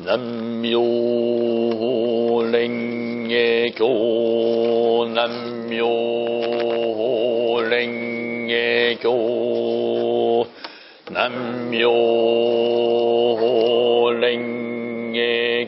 南無蓮華経。南無蓮華経。南無蓮華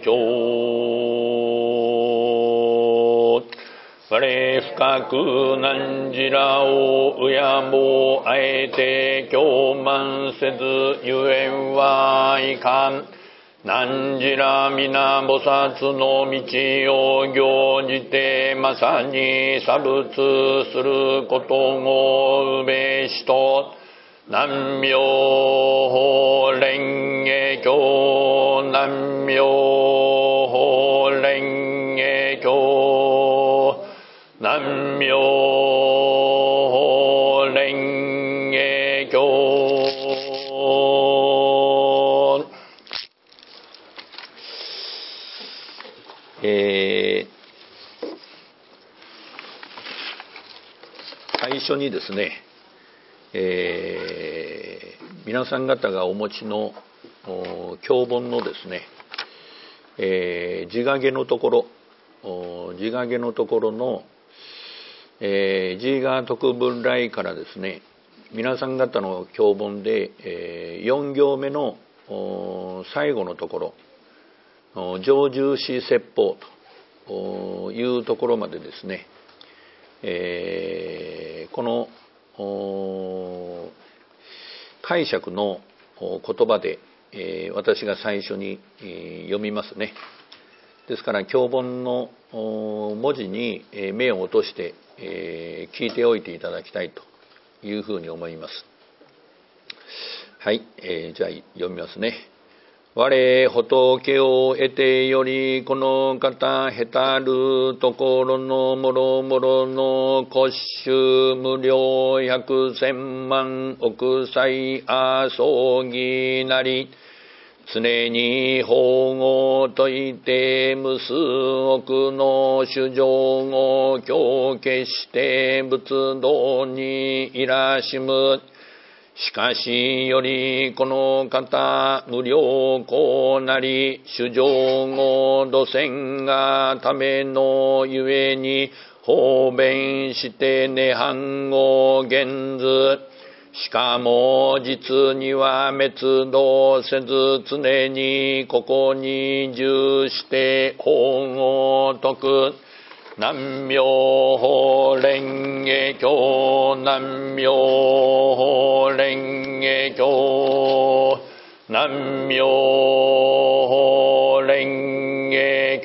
経。我深く汝らを敬もうあえて教満せずゆえんはいかん。汝ら皆菩薩の道を行じてまさに作物することをうべしと。南無蓮華経。南無蓮華経。南無蓮華経。最初にですね、皆さん方がお持ちの経本のですね、自画下のところの自画徳文来からですね、皆さん方の経本で4行目の最後のところ、上重視説法というところまでですね、この解釈の言葉で、私が最初に読みますね。ですから経本の文字に目を落として聞いておいていただきたいというふうに思います。はい、じゃあ読みますね。我仏を得てよりこの方へたるところのもろもろの骨種無量百千万億歳あそぎなり常に法語といて無数億の主情を今日決して仏道にいらしむ。しかしよりこの方無量光なり主情を土線がためのゆえに方便して涅槃を現ず。しかも実には滅動せず常にここに住して法を説く。南無蓮華経。南無蓮華経。南無蓮華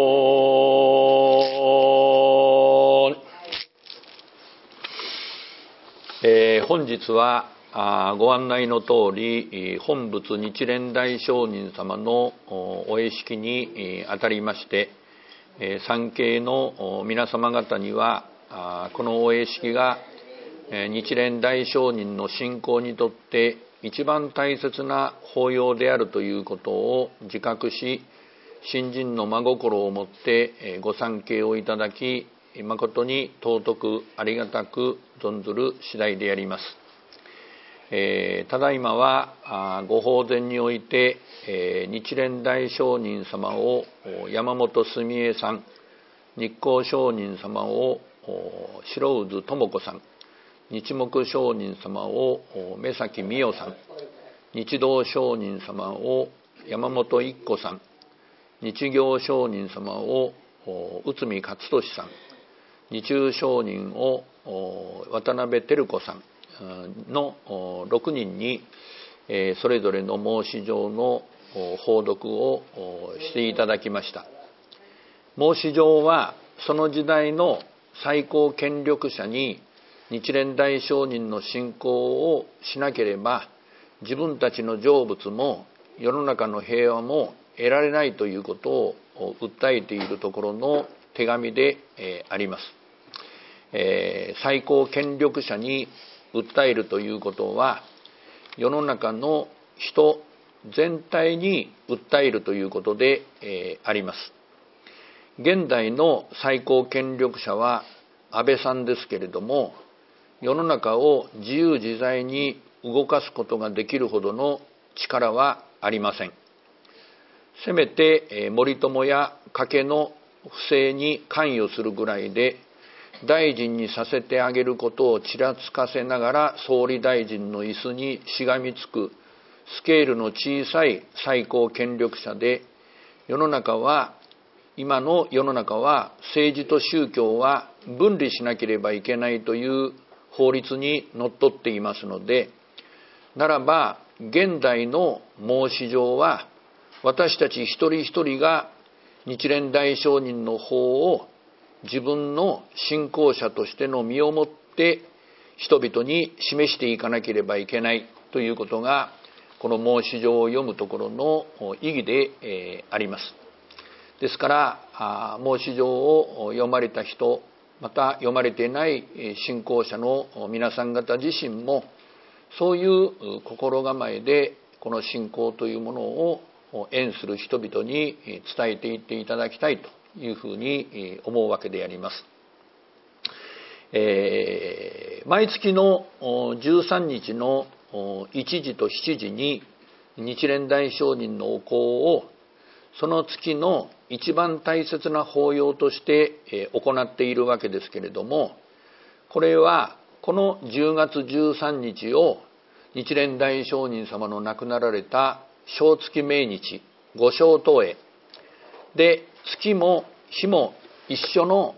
経。本日はご案内の通り本仏日蓮大聖人様のお会式にあたりまして参詣の皆様方にはこのお会式が日蓮大聖人の信仰にとって一番大切な法要であるということを自覚し、信心の真心をもってご参詣をいただき、誠に尊くありがたく存ずる次第であります。ただいまはご法前において日蓮大聖人様を山本澄江さん、日光聖人様を白渦智子さん、日木聖人様を目崎美代さん、日道聖人様を山本一子さん、日行聖人様を内海勝利さん、日中聖人を渡辺照子さんの6人にそれぞれの申し状の報読をしていただきました。申し状はその時代の最高権力者に日蓮大聖人の信仰をしなければ自分たちの成仏も世の中の平和も得られないということを訴えているところの手紙であります。最高権力者に訴えるということは世の中の人全体に訴えるということであります。現代の最高権力者は安倍さんですけれども、世の中を自由自在に動かすことができるほどの力はありません。 せめて森友や加計の不正に関与するぐらいで大臣にさせてあげることをちらつかせながら総理大臣の椅子にしがみつくスケールの小さい最高権力者で、今の世の中は政治と宗教は分離しなければいけないという法律にのっとっていますので、ならば現代の申し状は私たち一人一人が日蓮大聖人の法を自分の信仰者としての身をもって人々に示していかなければいけないということが、この申し状を読むところの意義であります。ですから申し状を読まれた人、また読まれていない信仰者の皆さん方自身もそういう心構えでこの信仰というものを縁する人々に伝えていっていただきたいというふうに思うわけであります。毎月の13日の1時と7時に日蓮大聖人のお香をその月の一番大切な法要として行っているわけですけれども、これはこの10月13日を日蓮大聖人様の亡くなられた正月命日、御正頭会で、月も日も一緒の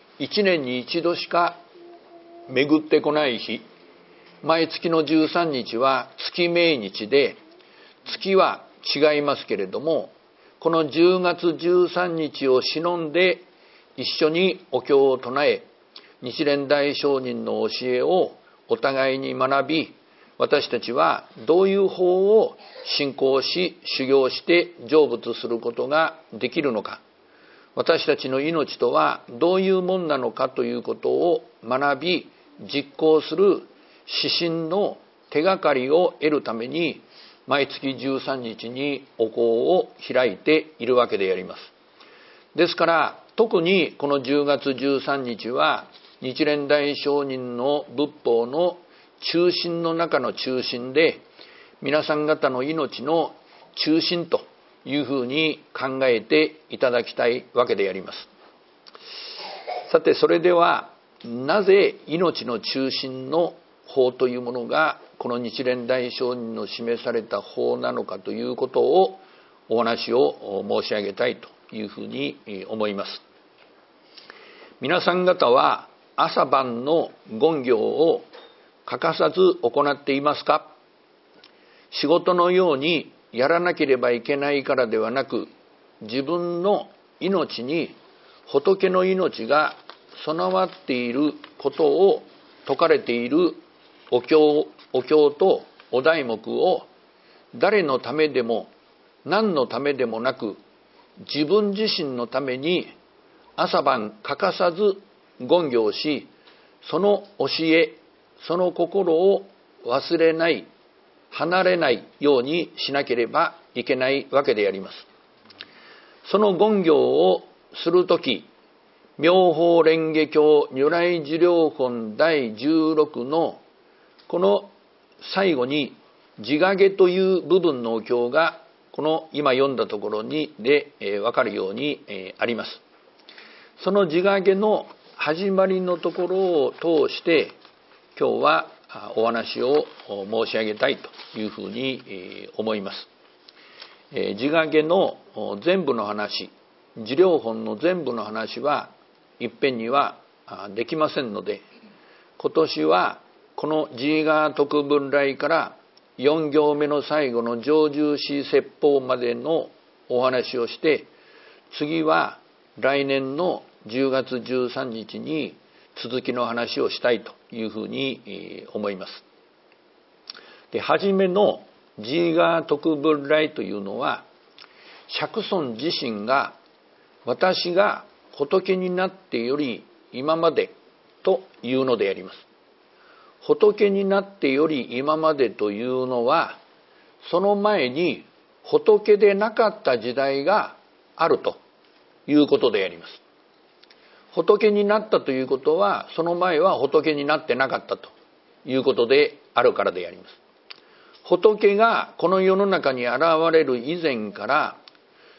1年に一度しか巡ってこない日、毎月の13日は月命日で、月は違いますけれども、この10月13日を忍んで一緒にお経を唱え、日蓮大聖人の教えをお互いに学び、私たちはどういう法を信仰し修行して成仏することができるのか、私たちの命とはどういうもんなのかということを学び実行する指針の手がかりを得るために、毎月13日にお香を開いているわけであります。ですから特にこの10月13日は日蓮大聖人の仏法の中心の中の中心で、皆さん方の命の中心というふうに考えていただきたいわけであります。さて、それではなぜ命の中心の法というものがこの日蓮大聖人の示された法なのかということをお話を申し上げたいというふうに思います。皆さん方は朝晩の言行を欠かさず行っていますか？仕事のようにやらなければいけないからではなく、自分の命に仏の命が備わっていることを説かれているお経とお題目を誰のためでも何のためでもなく、自分自身のために朝晩欠かさず言行し、その教え、その心を忘れない、離れないようにしなければいけないわけであります。その言行をするとき、妙法蓮華経如来寿量本第16のこの最後に地掛という部分のお経がこの今読んだところにで分かるようにあります。その地掛の始まりのところを通して今日はお話を申し上げたいというふうに思います。地掛の全部の話、寿量本の全部の話はいっぺんにはできませんので、今年はこの自我徳文来から4行目の最後の上重視説法までのお話をして、次は来年の10月13日に続きの話をしたいというふうに思います。で、初めの自我徳文来というのは、釈尊自身が私が仏になってより今までというのであります。仏になってより今までというのは、その前に仏でなかった時代があるということであります。仏になったということは、その前は仏になってなかったということであるからであります。仏がこの世の中に現れる以前から、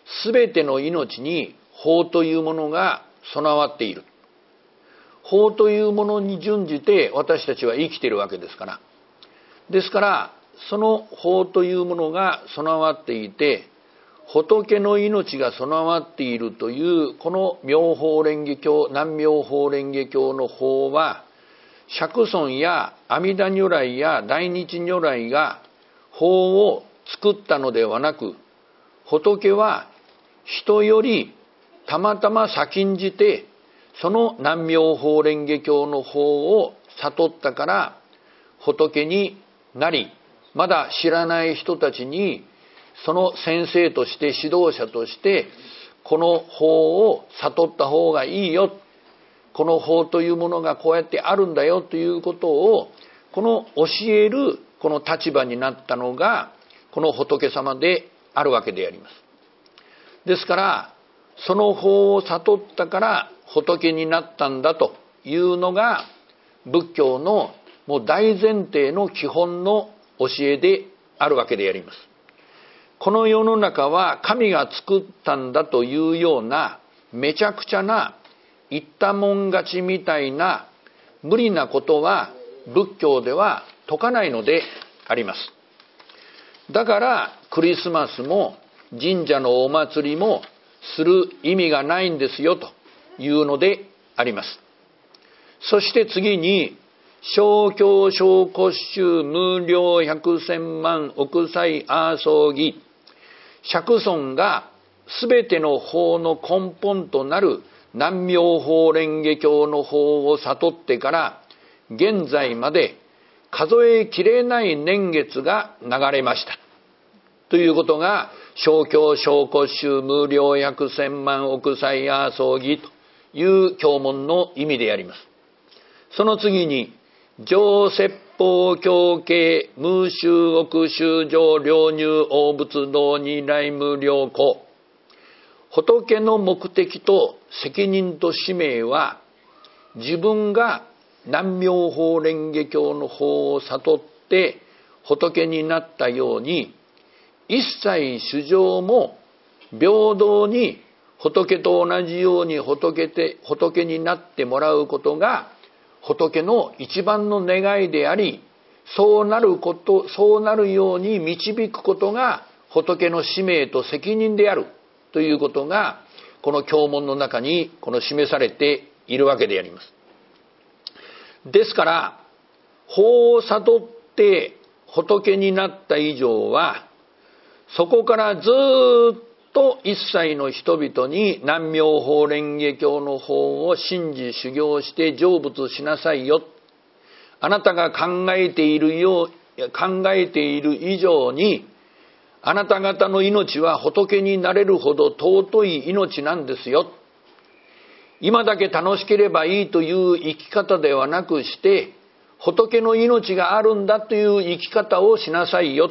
すべての命に法というものが備わっている。法というものに準じて私たちは生きているわけですから。ですから、その法というものが備わっていて、仏の命が備わっているという、この妙法蓮華経、南妙法蓮華経の法は、釈尊や阿弥陀如来や大日如来が法を作ったのではなく、仏は人よりたまたま先んじて、その南妙法蓮華経の法を悟ったから仏になり、まだ知らない人たちにその先生として指導者としてこの法を悟った方がいいよ、この法というものがこうやってあるんだよということをこの教えるこの立場になったのがこの仏様であるわけであります。ですからその法を悟ったから仏になったんだというのが仏教のもう大前提の基本の教えであるわけであります。この世の中は神が作ったんだというようなめちゃくちゃな言ったもん勝ちみたいな無理なことは仏教では説かないのであります。だからクリスマスも神社のお祭りもする意味がないんですよというのであります。そして次に小教小骨衆無量百千万億歳阿僧義、釈尊がすべての法の根本となる南妙法蓮華経の法を悟ってから現在まで数えきれない年月が流れましたということが小教小骨衆無量百千万億歳阿僧義という経文の意味であります。その次に上説法教系無修億修上両入応仏道二来無量故、仏の目的と責任と使命は自分が南妙法蓮華経の法を悟って仏になったように一切衆生も平等に仏と同じように仏になってもらうことが仏の一番の願いであり、そうなるように導くことが仏の使命と責任であるということがこの経文の中に示されているわけであります。ですから法を悟って仏になった以上はそこからずっと一切の人々に南妙法蓮華経の法を信じ修行して成仏しなさいよ。あなたが考えている以上にあなた方の命は仏になれるほど尊い命なんですよ。今だけ楽しければいいという生き方ではなくして仏の命があるんだという生き方をしなさいよ。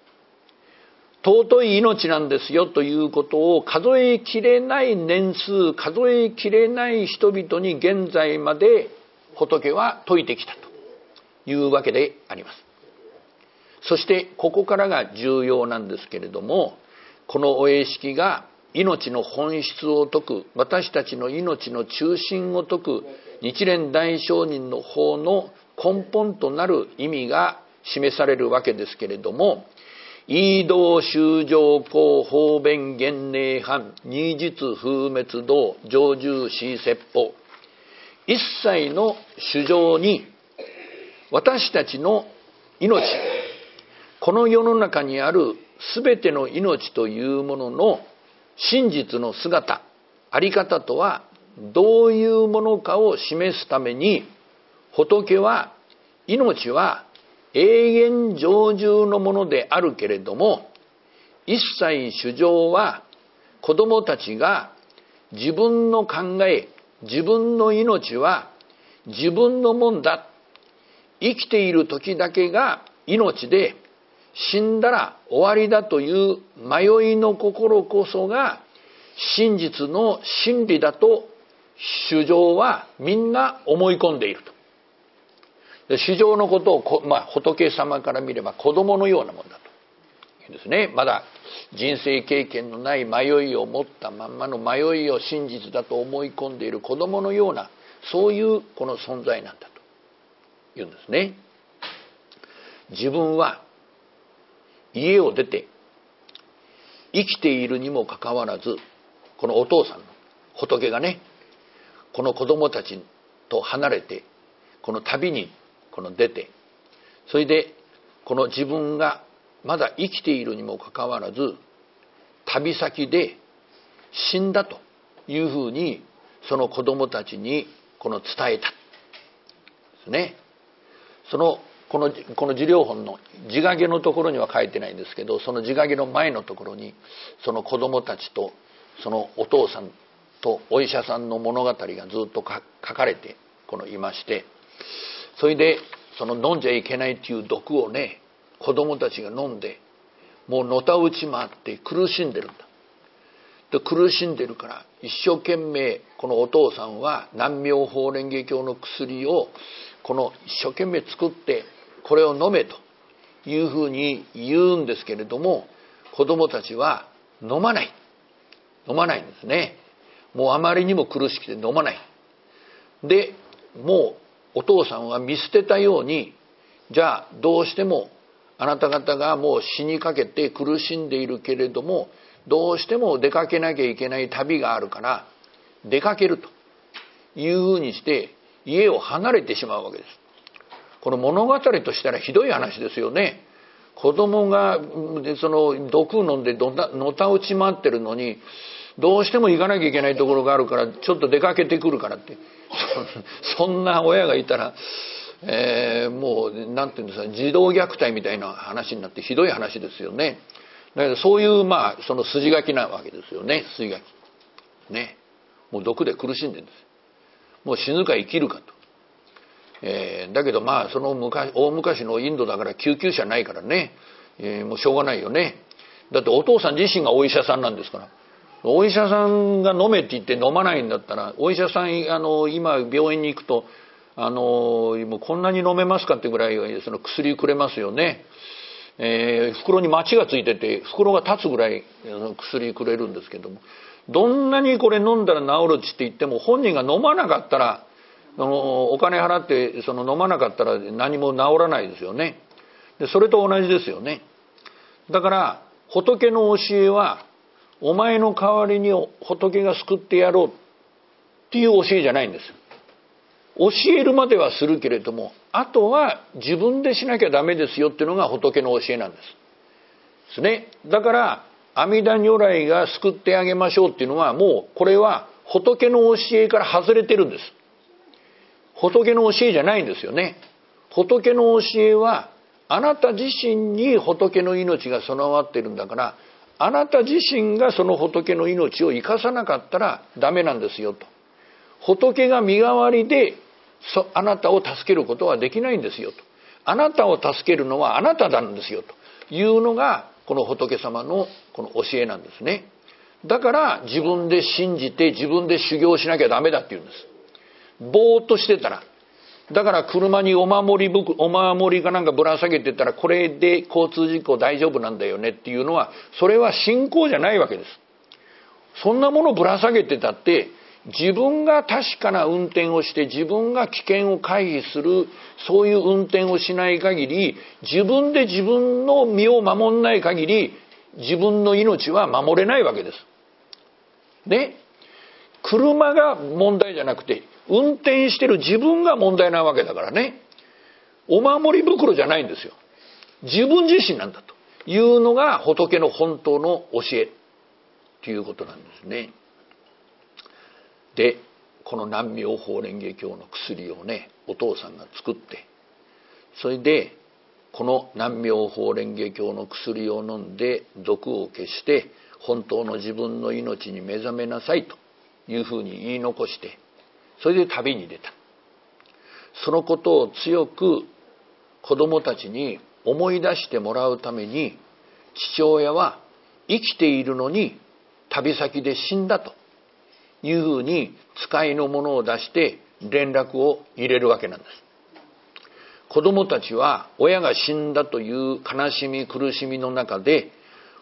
尊い命なんですよということを数えきれない年数、数えきれない人々に現在まで仏は説いてきたというわけであります。そしてここからが重要なんですけれども、このお会式が命の本質を説く、私たちの命の中心を説く日蓮大聖人の法の根本となる意味が示されるわけですけれども、異道修上公方便現寧藩二実風滅道上重四説法、一切の衆生に私たちの命、この世の中にあるすべての命というものの真実の姿、あり方とはどういうものかを示すために、仏は命は永遠常住のものであるけれども、一切衆生は子供たちが自分の考え、自分の命は自分のもんだ、生きている時だけが命で死んだら終わりだという迷いの心こそが真実の真理だと衆生はみんな思い込んでいると。衆生のことを仏様から見れば子供のようなもんだというんですね。まだ人生経験のない迷いを持ったまんまの迷いを真実だと思い込んでいる子供のような、そういうこの存在なんだと言うんですね。自分は家を出て生きているにもかかわらず、このお父さんの仏がね、この子供たちと離れてこの旅に出て、それでこの自分がまだ生きているにもかかわらず旅先で死んだというふうにその子供たちに伝えたですね。この受領本の自画下のところには書いてないんですけど、その自画下の前のところにその子供たちとそのお父さんとお医者さんの物語がずっと書かれていまして、それでその飲んじゃいけないっていう毒をね、子供たちが飲んでもうのたうち回って苦しんでるんだ。で苦しんでるから一生懸命このお父さんは南妙法蓮華経の薬を一生懸命作ってこれを飲めというふうに言うんですけれども、子供たちは飲まないんですね。もうあまりにも苦しくて飲まない。でもうお父さんは見捨てたように、じゃあどうしてもあなた方がもう死にかけて苦しんでいるけれども、どうしても出かけなきゃいけない旅があるから出かけるというふうにして家を離れてしまうわけです。この物語としたらひどい話ですよね。子供がその毒を飲んでのたうち回ってるのに、どうしても行かなきゃいけないところがあるからちょっと出かけてくるからって、そんな親がいたら、もうなんていうんですか、児童虐待みたいな話になってひどい話ですよね。だけどそういうその筋書きなわけですよね。筋書きね。もう毒で苦しんでるんです。もう死ぬか生きるかと。だけどその大昔のインドだから救急車ないからね、もうしょうがないよね。だってお父さん自身がお医者さんなんですから。お医者さんが飲めって言って飲まないんだったら、お医者さん今病院に行くともうこんなに飲めますかってぐらいその薬くれますよね。袋にマチがついてて袋が立つぐらい薬くれるんですけども、どんなにこれ飲んだら治るって言っても本人が飲まなかったら、お金払って飲まなかったら何も治らないですよね。でそれと同じですよね。だから仏の教えはお前の代わりに仏が救ってやろうっていう教えじゃないんです。教えるまではするけれども、あとは自分でしなきゃダメですよっていうのが仏の教えなんですね。だから阿弥陀如来が救ってあげましょうっていうのは、もうこれは仏の教えから外れてるんです。仏の教えじゃないんですよね。仏の教えはあなた自身に仏の命が備わってるんだから、あなた自身がその仏の命を生かさなかったらダメなんですよと。仏が身代わりであなたを助けることはできないんですよと。あなたを助けるのはあなたなんですよというのがこの仏様のこの教えなんですね。だから自分で信じて自分で修行しなきゃダメだって言うんです。ぼーっとしてたら。だから車にお守りかなんかぶら下げてたら、これで交通事故大丈夫なんだよねっていうのは、それは信仰じゃないわけです。そんなものぶら下げてたって自分が確かな運転をして自分が危険を回避する、そういう運転をしない限り、自分で自分の身を守んない限り自分の命は守れないわけですね。車が問題じゃなくて運転してる自分が問題なわけだからね。お守り袋じゃないんですよ。自分自身なんだというのが仏の本当の教えということなんですね。でこの南妙法蓮華経の薬をね、お父さんが作って、それでこの南妙法蓮華経の薬を飲んで毒を消して本当の自分の命に目覚めなさいというふうに言い残して、それで旅に出た。そのことを強く子供たちに思い出してもらうために、父親は生きているのに旅先で死んだというふうに使いのものを出して連絡を入れるわけなんです。子供たちは親が死んだという悲しみ苦しみの中で、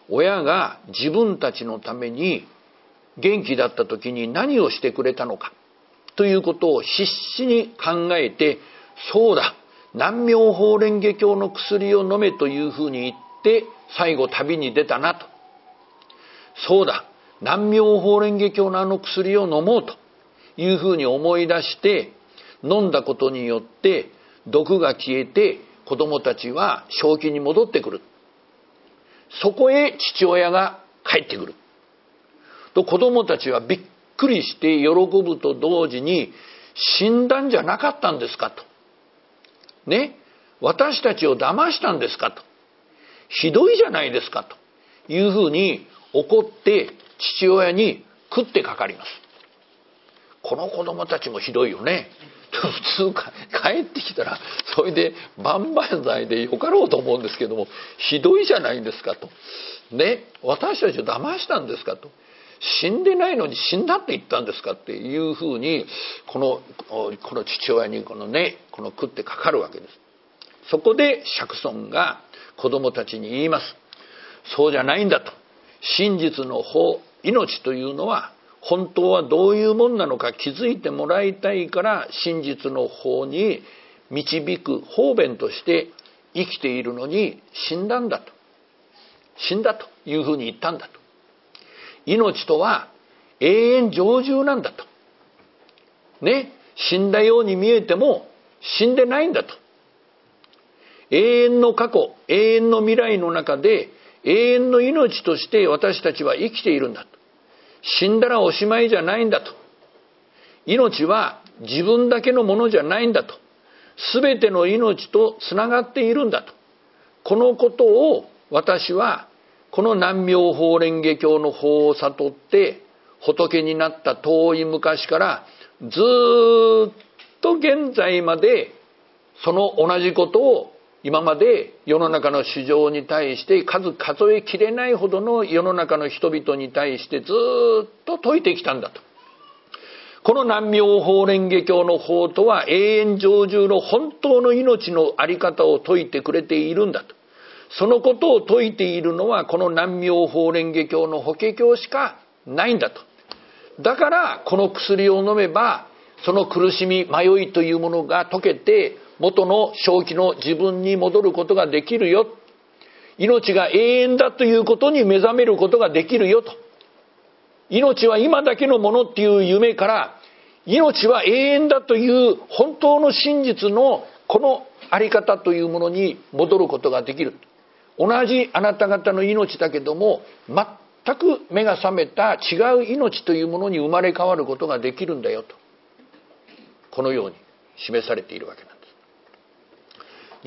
親が自分たちのために元気だった時に何をしてくれたのかということを必死に考えて、そうだ、南妙法蓮華経の薬を飲めというふうに言って最後旅に出たなと。そうだ、南妙法蓮華経のあの薬を飲もうというふうに思い出して飲んだことによって毒が消えて子供たちは正気に戻ってくる。そこへ父親が帰ってくると、子供たちはびっくりして喜ぶと同時に、死んだんじゃなかったんですかとね、私たちを騙したんですかと、ひどいじゃないですかというふうに怒って父親に食ってかかります。この子供たちもひどいよね。普通帰ってきたらそれで万々歳でよかろうと思うんですけども、ひどいじゃないですかとね、私たちを騙したんですかと、死んでないのに死んだって言ったんですかっていうふうにこの父親にこの食ってかかるわけです。そこで釈尊が子供たちに言います。そうじゃないんだと。真実の法、命というのは本当はどういうもんなのか気づいてもらいたいから、真実の法に導く方便として生きているのに死んだんだと。死んだというふうに言ったんだと。命とは永遠常住なんだと。ね、死んだように見えても死んでないんだと。永遠の過去、永遠の未来の中で永遠の命として私たちは生きているんだと。死んだらおしまいじゃないんだと。命は自分だけのものじゃないんだと。すべての命とつながっているんだと。このことを私はこの南妙法蓮華経の法を悟って仏になった遠い昔からずっと現在までその同じことを今まで世の中の市場に対して数えきれないほどの世の中の人々に対してずっと説いてきたんだと。この南妙法蓮華経の法とは永遠常住の本当の命のあり方を説いてくれているんだと。そのことを説いているのはこの南妙法蓮華経の法華経しかないんだと。だからこの薬を飲めばその苦しみ迷いというものが解けて元の正気の自分に戻ることができるよ。命が永遠だということに目覚めることができるよと。命は今だけのものっていう夢から命は永遠だという本当の真実のこのあり方というものに戻ることができる。同じあなた方の命だけども全く目が覚めた違う命というものに生まれ変わることができるんだよと、このように示されているわけなんです。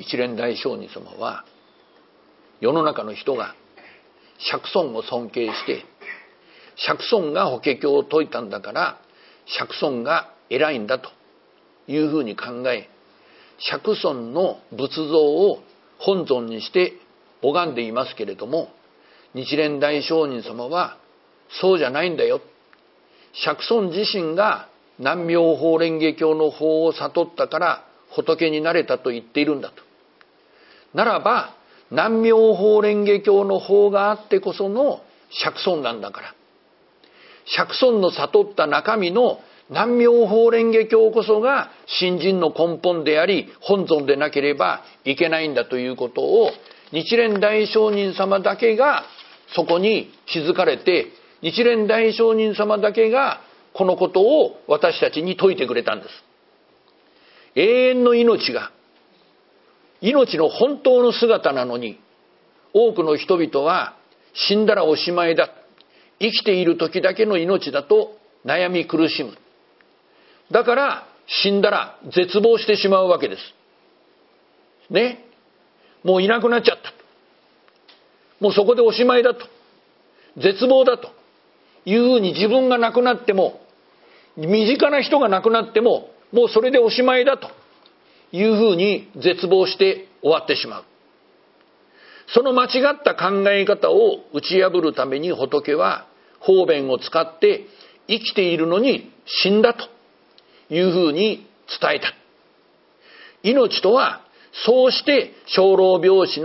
日蓮大聖人様は世の中の人が釈尊を尊敬して釈尊が法華経を説いたんだから釈尊が偉いんだというふうに考え、釈尊の仏像を本尊にして拝んでいますけれども、日蓮大聖人様はそうじゃないんだよ。釈尊自身が南妙法蓮華経の法を悟ったから仏になれたと言っているんだと。ならば南妙法蓮華経の法があってこその釈尊なんだから、釈尊の悟った中身の南妙法蓮華経こそが信心の根本であり本尊でなければいけないんだということを日蓮大聖人様だけがそこに気づかれて、日蓮大聖人様だけがこのことを私たちに説いてくれたんです。永遠の命が命の本当の姿なのに、多くの人々は死んだらおしまいだ、生きている時だけの命だと悩み苦しむ。だから死んだら絶望してしまうわけですね。もういなくなっちゃった、もうそこでおしまいだと、絶望だというふうに自分が亡くなっても身近な人が亡くなってももうそれでおしまいだというふうに絶望して終わってしまう。その間違った考え方を打ち破るために仏は方便を使って生きているのに死んだというふうに伝えた。命とはそうして生老病死の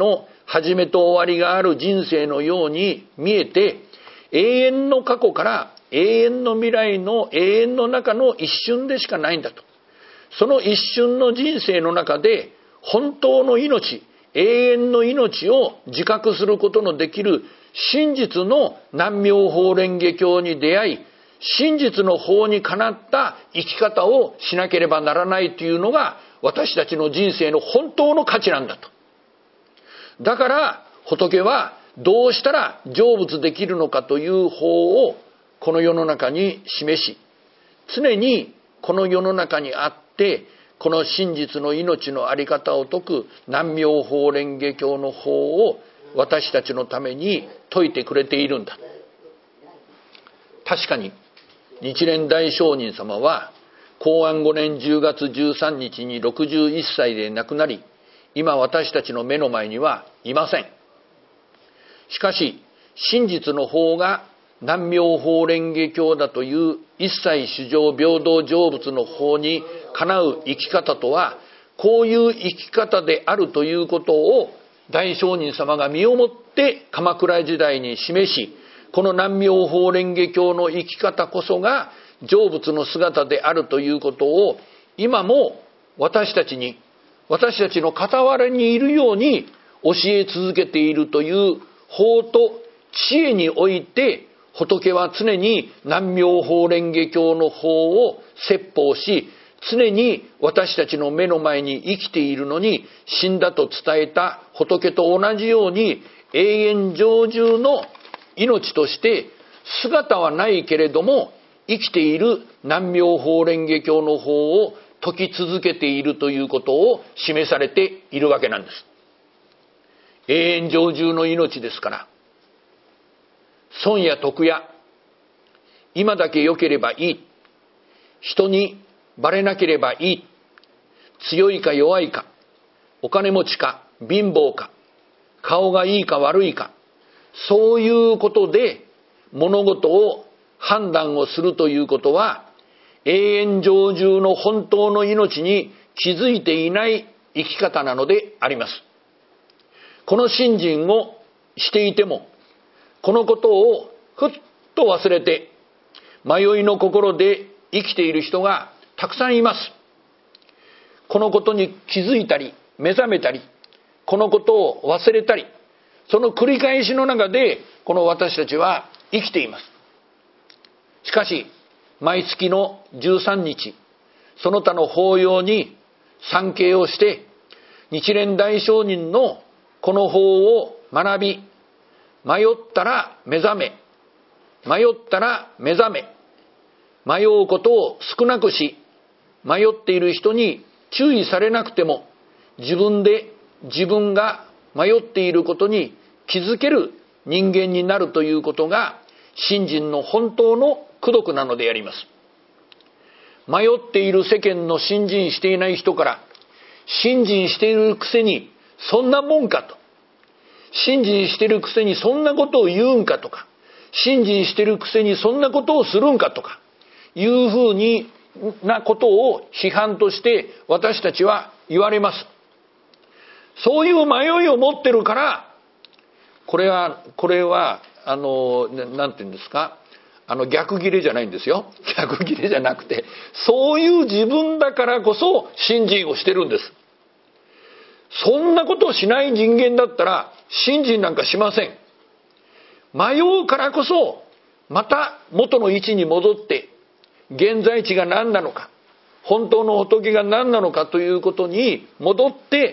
始めと終わりがある人生のように見えて、永遠の過去から永遠の未来の永遠の中の一瞬でしかないんだと。その一瞬の人生の中で本当の命、永遠の命を自覚することのできる真実の南妙法蓮華経に出会い、真実の法にかなった生き方をしなければならないというのが私たちの人生の本当の価値なんだと。だから仏はどうしたら成仏できるのかという法をこの世の中に示し、常にこの世の中にあってこの真実の命のあり方を説く南妙法蓮華経の法を私たちのために説いてくれているんだ。確かに日蓮大聖人様は公安5年10月13日に61歳で亡くなり、今私たちの目の前にはいません。しかし真実の法が南妙法蓮華経だという一切衆生平等成仏の法にかなう生き方とは、こういう生き方であるということを大聖人様が身をもって鎌倉時代に示し、この南妙法蓮華経の生き方こそが成仏の姿であるということを今も私たちの傍らにいるように教え続けているという法と知恵において、仏は常に南妙法蓮華経の法を説法し、常に私たちの目の前に生きているのに、死んだと伝えた仏と同じように永遠成就の命として姿はないけれども生きている南妙法蓮華経の法を説き続けているということを示されているわけなんです。永遠成就の命ですから、損や得や今だけ良ければいい、人にバレなければいい、強いか弱いか、お金持ちか貧乏か、顔がいいか悪いか、そういうことで物事を判断をするということは、永遠成就の本当の命に気づいていない生き方なのであります。この信心をしていても、このことをふっと忘れて迷いの心で生きている人がたくさんいます。このことに気づいたり目覚めたり、このことを忘れたり、その繰り返しの中でこの私たちは生きています。しかし毎月の13日、その他の法要に参詣をして日蓮大聖人のこの法を学び、迷ったら目覚め、迷ったら目覚め、迷うことを少なくし、迷っている人に注意されなくても自分で自分が迷っていることに気づける人間になるということが信心の本当の功徳なのであります。迷っている世間の信心していない人から、信心しているくせにそんなもんかと、信心しているくせにそんなことを言うんかとか、信心しているくせにそんなことをするんかとかいうふうになことを批判として私たちは言われます。そういう迷いを持ってるから、これはなんていうんですか、逆切れじゃないんですよ。逆切れじゃなくて、そういう自分だからこそ信心をしてるんです。そんなことをしない人間だったら信心なんかしません。迷うからこそまた元の位置に戻って、現在地が何なのか、本当の仏が何なのかということに戻って、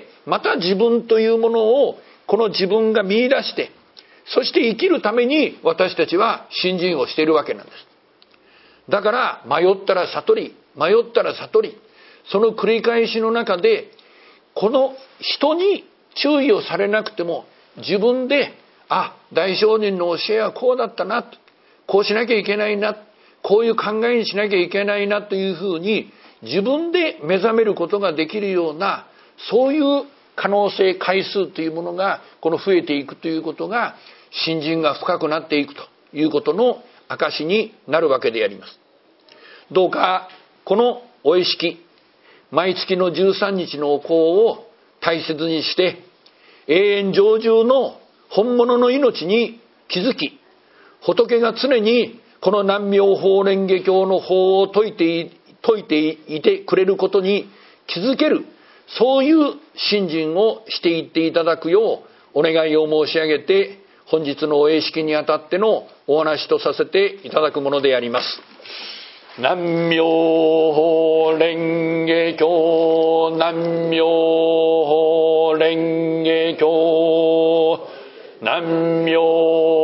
また自分というものをこの自分が見出して、そして生きるために私たちは信心をしているわけなんです。だから迷ったら悟り、迷ったら悟り、その繰り返しの中で、この人に注意をされなくても自分で、大聖人の教えはこうだったな、こうしなきゃいけないな、こういう考えにしなきゃいけないなというふうに自分で目覚めることができるような、そういう可能性回数というものがこの増えていくということが、信心が深くなっていくということの証になるわけであります。どうかこのお会式、毎月の13日のお香を大切にして、 永遠成就の本物の命に気づき、仏が常にこの南妙法蓮華経の法を説いていてくれることに気づける、そういう信心をしていっていただくようお願いを申し上げて、本日のお会式にあたってのお話とさせていただくものであります。南妙法蓮華経、南妙法蓮華経、南妙